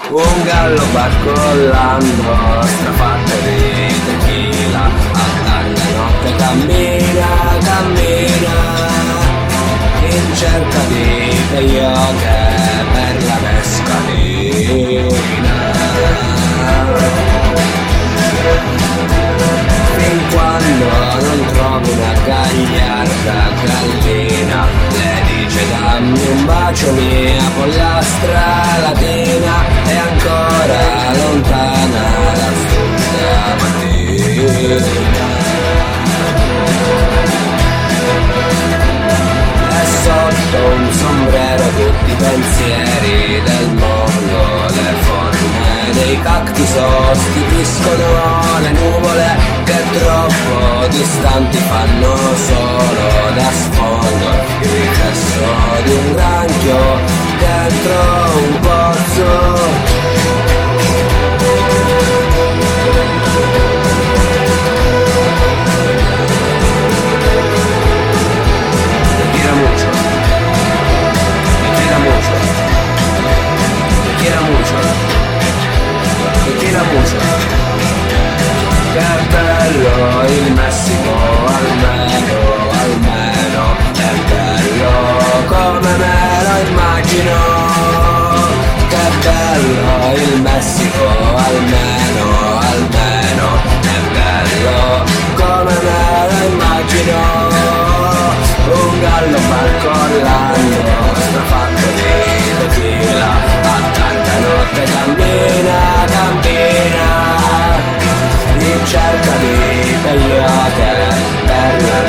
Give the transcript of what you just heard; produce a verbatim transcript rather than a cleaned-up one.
Un gallo barcollando, strafatto di tequila, a tarda notte cammina, cammina, in cerca di peyote per la mescalina. Fin quando non trovi una gagliarda gallina, le dice dammi un bacio mia pollastra latina, e ancora lontana la stamattina. E sotto un sombrero tutti i pensieri del mondo, le forme dei cacti sostituiscono le nuvole che troppo distanti fanno solo da sfondo il riflesso di un granchio dentro un pozzo. Tira mucho, tira mucho, tira mucho, tira mucho. Che bello il Messico, almeno, almeno, è bello come me lo immagino. Che bello il Messico, almeno, almeno, è bello come me lo immagino. Un gallo barcollando, strafatto di tequila, a tanta notte cammina, cammina, in cerca di peyote per la